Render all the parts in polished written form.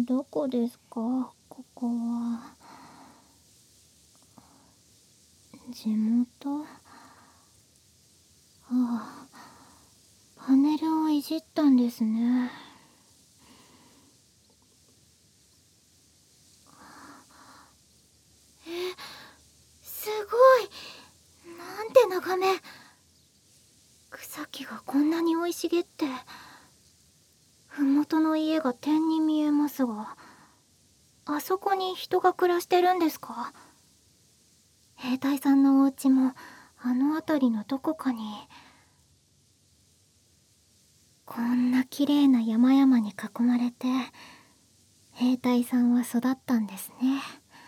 どこですか、ここは。地元？ああ、パネルをいじったんですね。すごい、なんて眺め。草木がこんなに生い茂って、麓の家が点に見えますが、あそこに人が暮らしてるんですか？兵隊さんのお家もあの辺りのどこかに。こんな綺麗な山々に囲まれて兵隊さんは育ったんですね。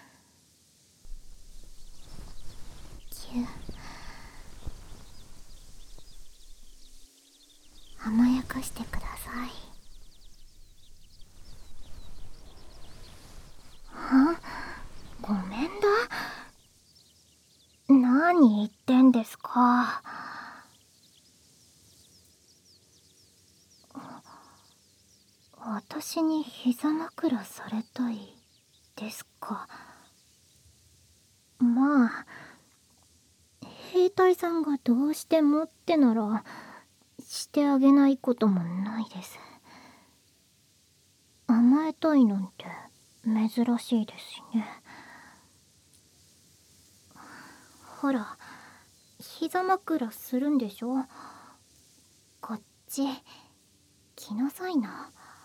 甘やかしてください。ごめんだ。何言ってんですか。私に膝枕されたいですか。まあ、兵隊さんがどうしてもってならしてあげないこともないです。甘えたいなんて珍しいですしね。ほら、膝枕するんでしょ。こっち来なさいな。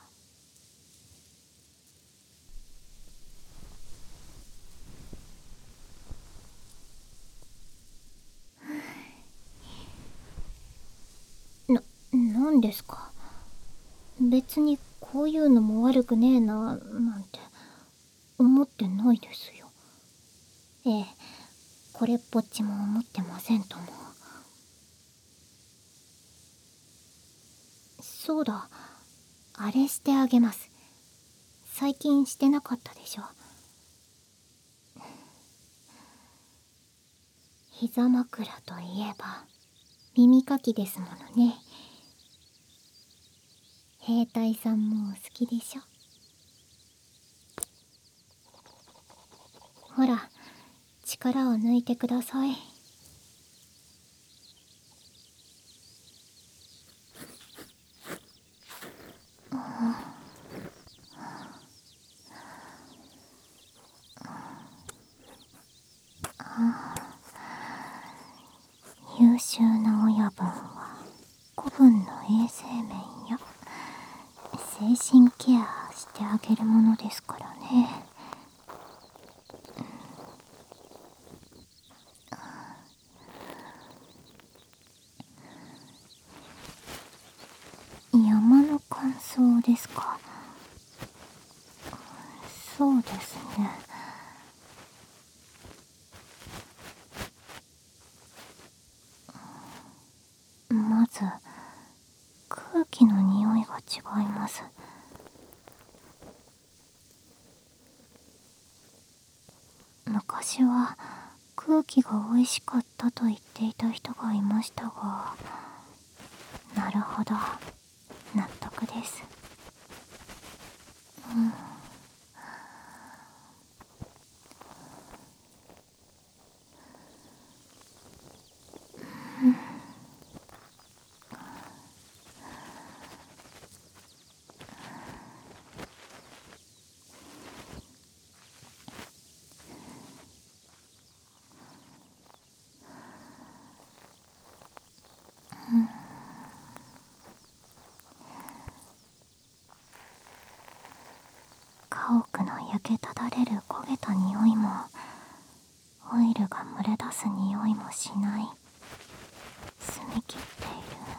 なんですか。別にこういうのも悪くねえななんて思ってないですよ。ええ、これっぽっちも思ってませんとも。そうだ、あれしてあげます。最近してなかったでしょ。膝枕といえば耳かきですものね。兵隊さんもお好きでしょ。ほら、力を抜いてください。優秀な親分は子分の衛生面や精神ケアしてあげるものですからね。山の乾燥ですか。そうですね。まず空気の匂いが違います。昔は空気が美味しかったと言っていた人がいましたが、なるほど、納得です。家屋の焼けただれる焦げた匂いも、オイルが漏れ出す匂いもしない。澄み切っている。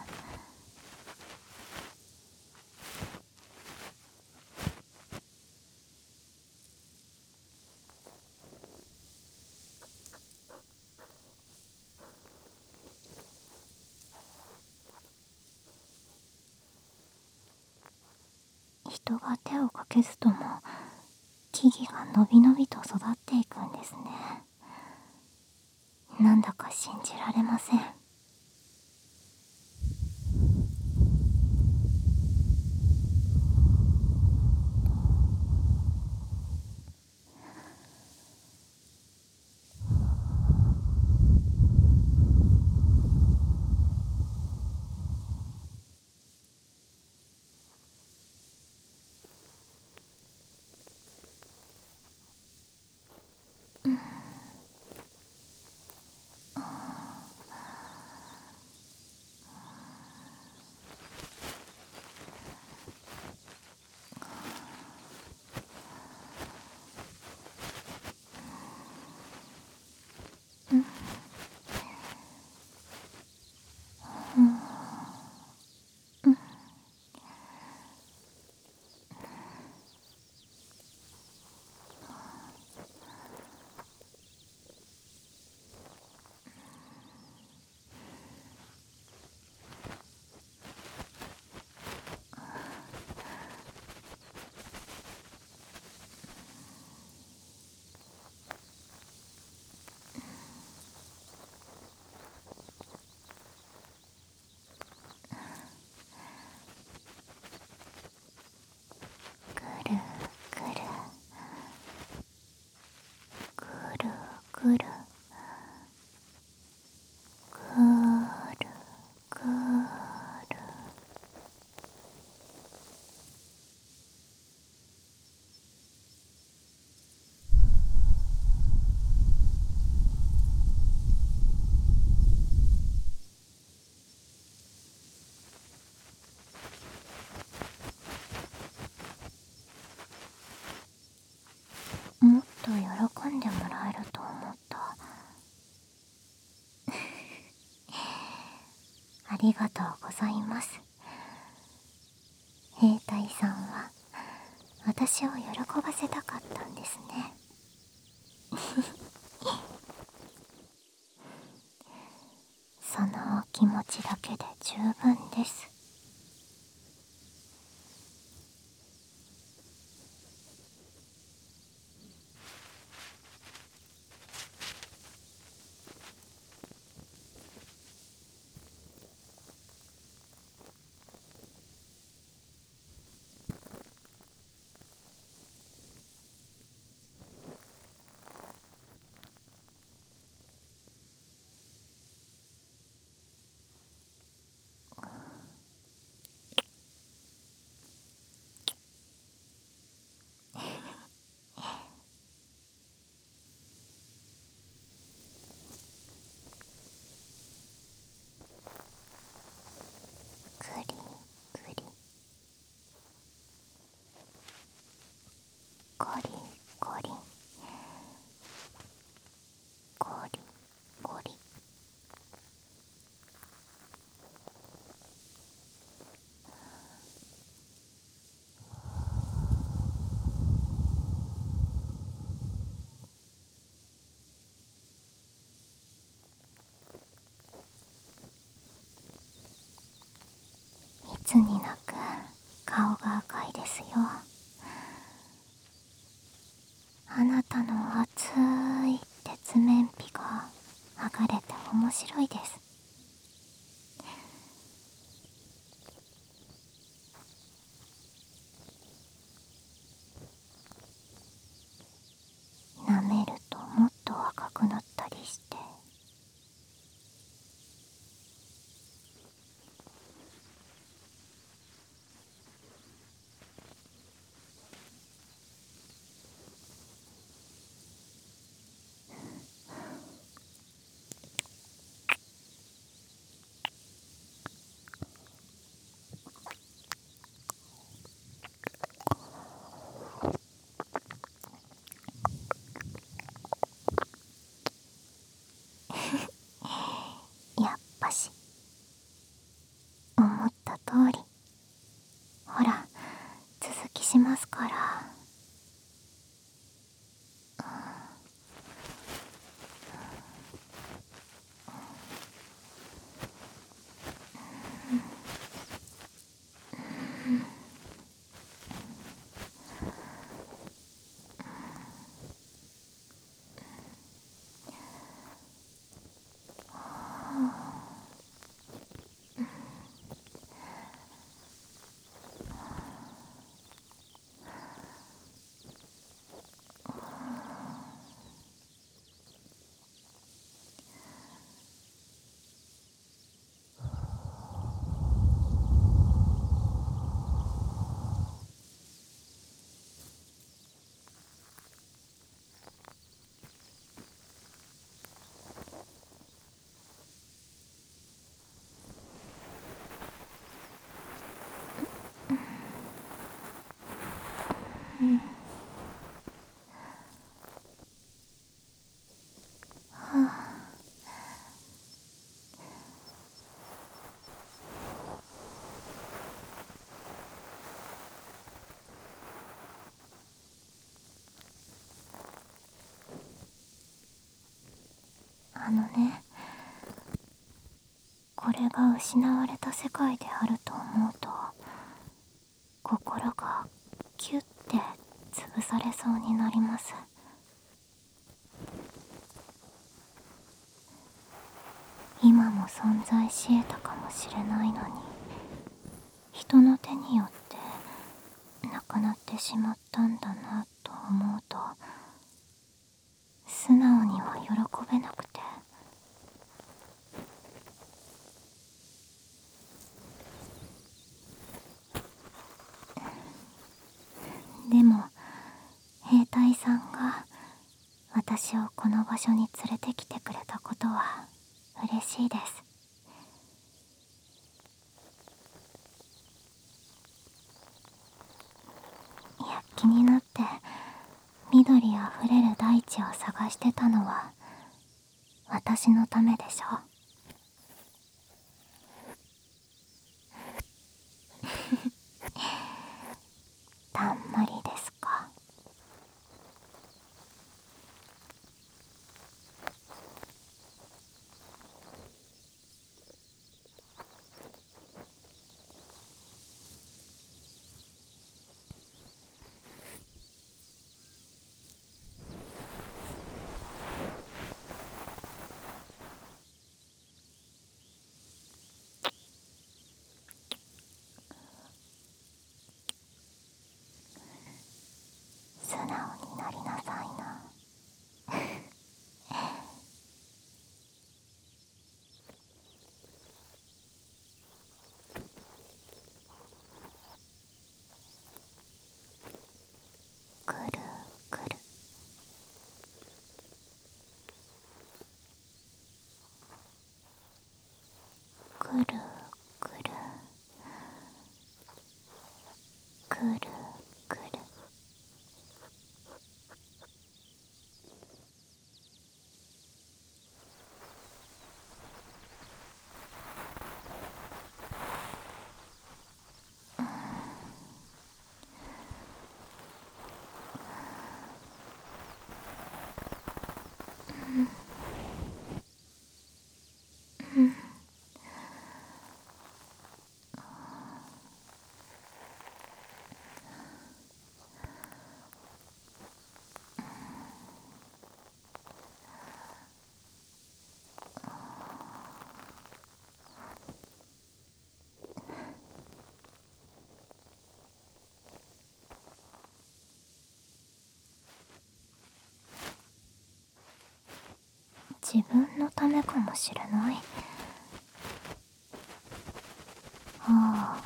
人が手をかけずとも木々がのびのびと育っていくんですね。なんだか信じられません。 ありがとうございます。兵隊さんは私を喜ばせたかったんですね。そのお気持ちだけで十分です。ぐりぐり、ゴリゴリ、ゴリゴリ。いつになく顔が赤いですよ。あなたの熱い鉄面皮が剥がれて面白いです。舐めるともっと赤くなったりして。やっぱし思った通り。ほら、続きしますから。あのね、これが失われた世界であると思うと、心がキュッて潰されそうになります。今も存在し得たかもしれないのに、人の手によってなくなってしまったんだなと思うと、素直には喜べなくて。でも兵隊さんが私をこの場所に連れてきてくれたことは嬉しいです。躍起になって緑あふれる大地を探してたのは私のためでしょ。 自分のためかもしれない。ああ、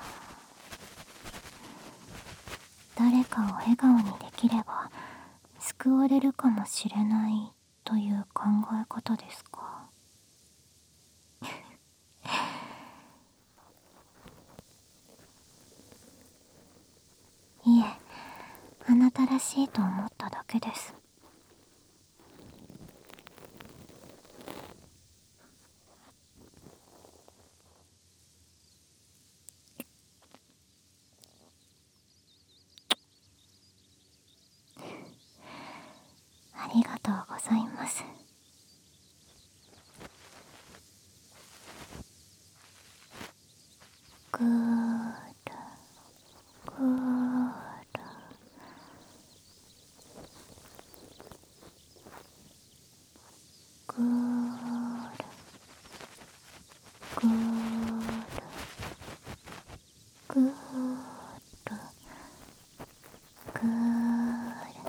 誰かを笑顔にできれば救われるかもしれないという考え方ですか。いえ、あなたらしいと思っただけです。ありがとうございます。ぐーるぐーるぐーるぐーるぐーるぐーる。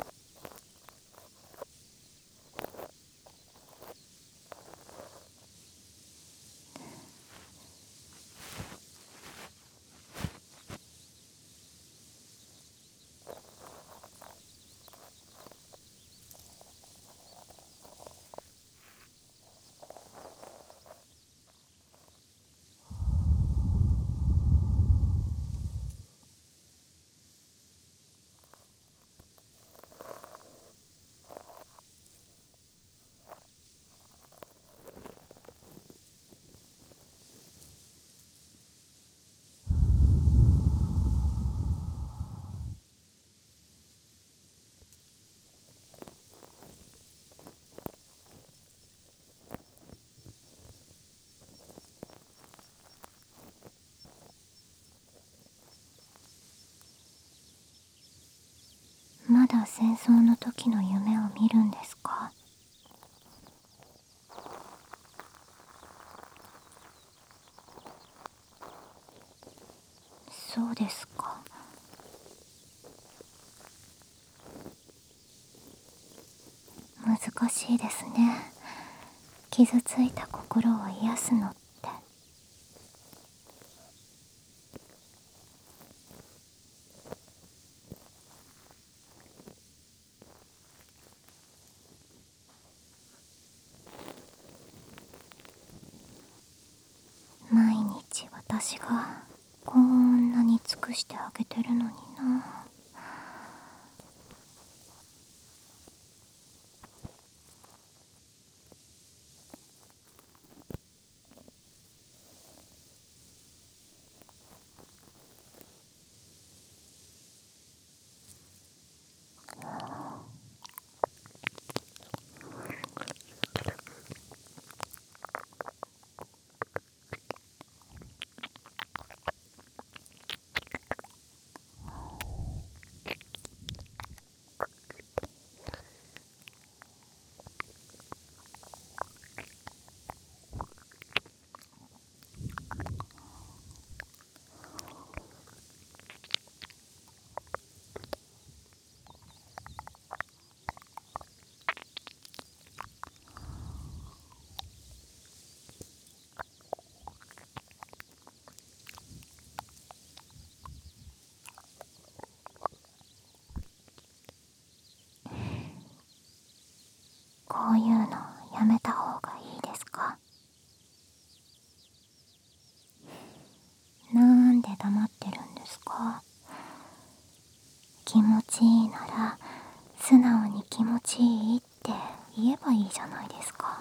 まだ戦争の時の夢を見るんですか？そうですか。難しいですね。傷ついた心を癒すのって。毎日私がこんなに尽くしてあげてるのにな。こういうのやめた方がいいですか？なんで黙ってるんですか？気持ちいいなら素直に気持ちいいって言えばいいじゃないですか。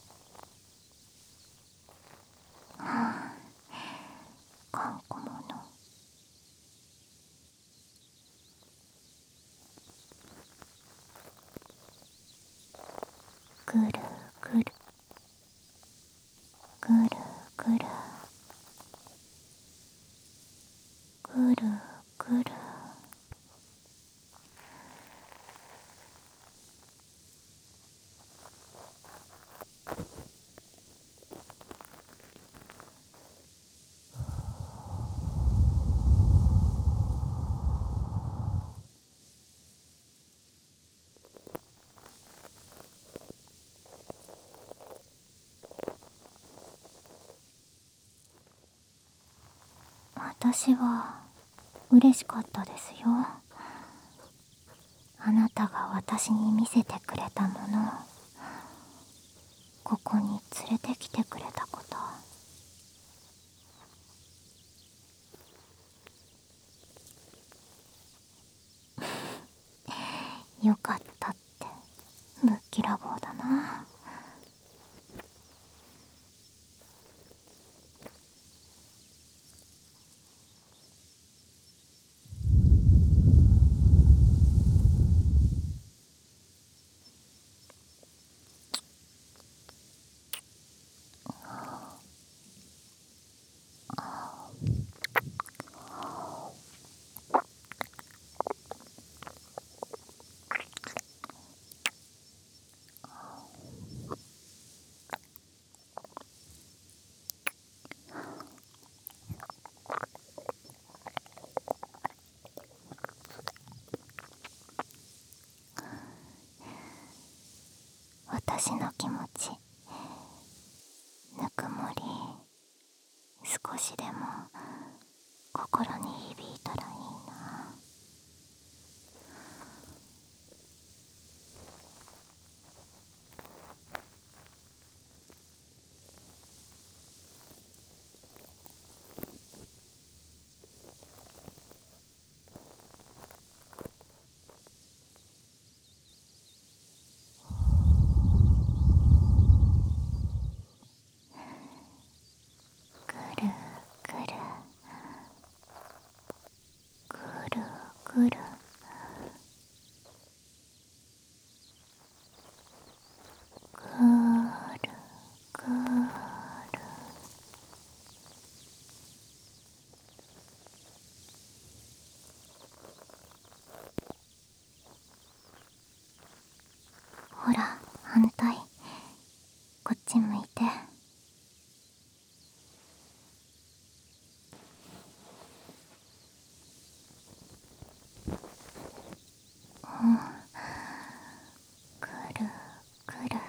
はあ、頑固者。ぐるぐるぐるぐるぐるぐる。 私は嬉しかったですよ。あなたが私に見せてくれたものをここに連れてきてくれたこと。よかったってぶっきらぼうだな。私の気持ちぬくもり少しでも心に響いたらいいな。ぐるぐるぐるぐるぐるぐる。ほら反対、こっち向いて。うん、ぐるぐる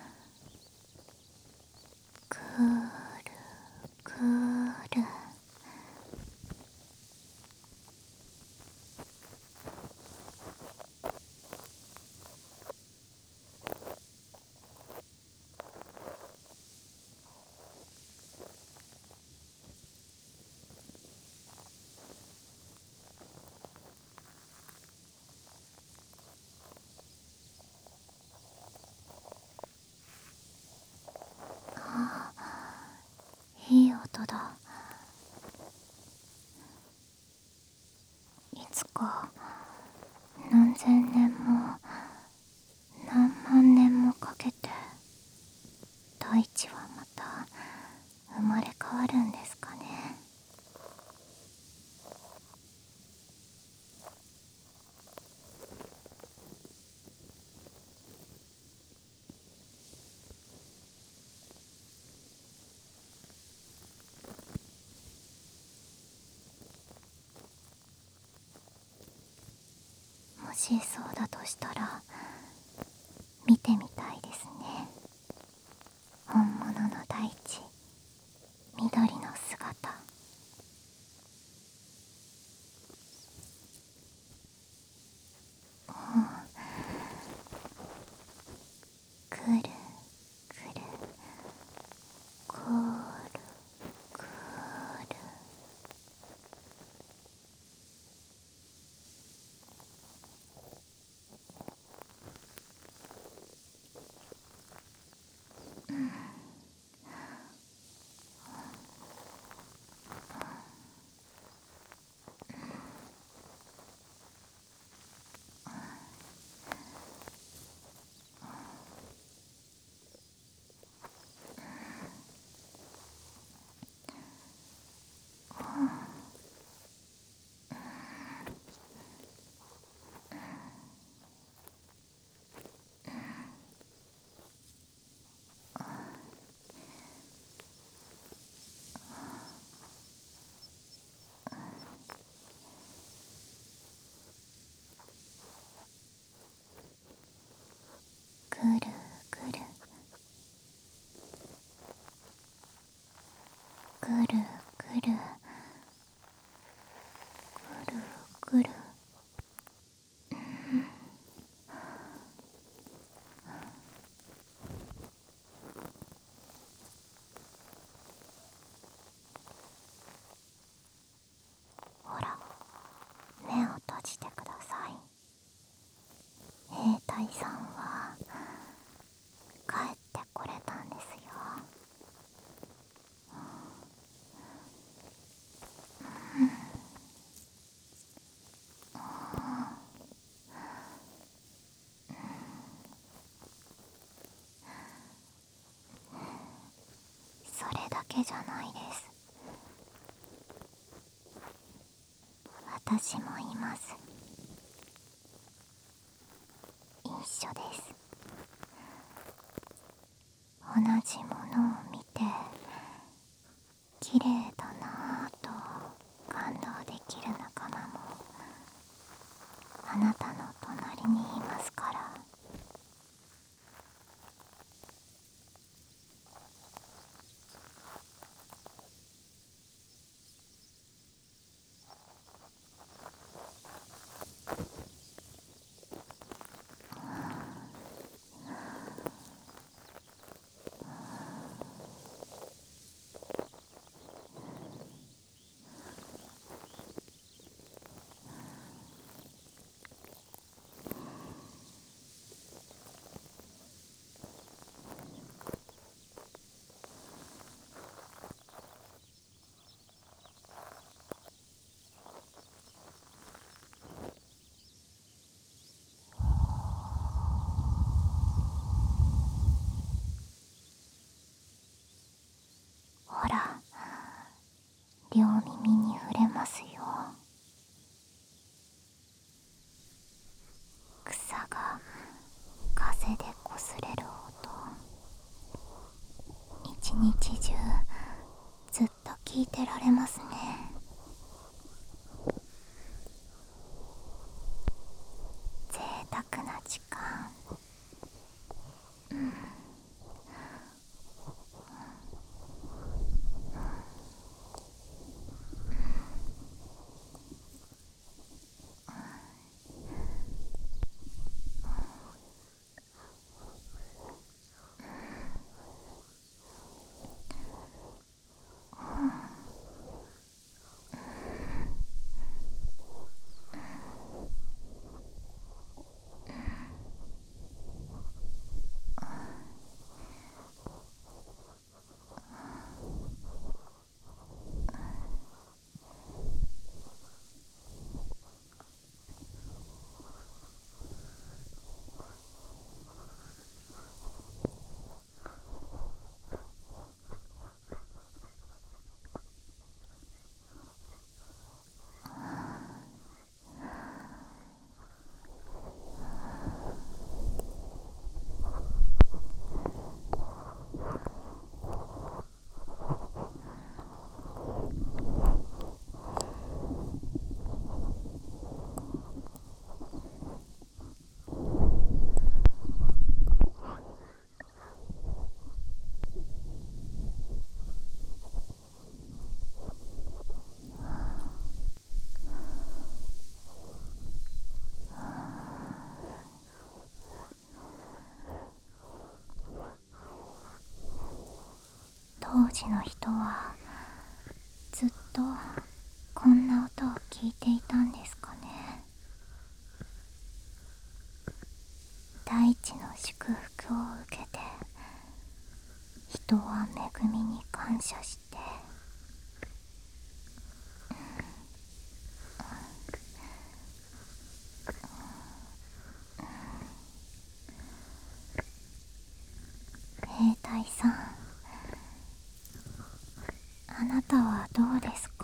ぐるぐる。ああ、いい音だ。いつか何千年も何万年もかけて大地はまた生まれ変わるんですかね。もしそうだとしたら見てみたいですね。本物の大地、緑の姿。くるくるくるくる。ぐるぐるぐるぐるくる。ほら、目を閉じてください。兵隊さんは帰ってこれたんですよ。それだけじゃないです。私もいます。一緒です。同じものを見て綺麗だなぁと感動できる仲間もあなたの隣にいますから。ほら、両耳に触れますよ。草が風で擦れる音、一日中ずっと聞いてられますね。贅沢な時間。当時の人はずっとこんな音を聞いていたんですかね。大地の祝福を受けて人は恵みに感謝して兵隊さん、あなたはどうですか？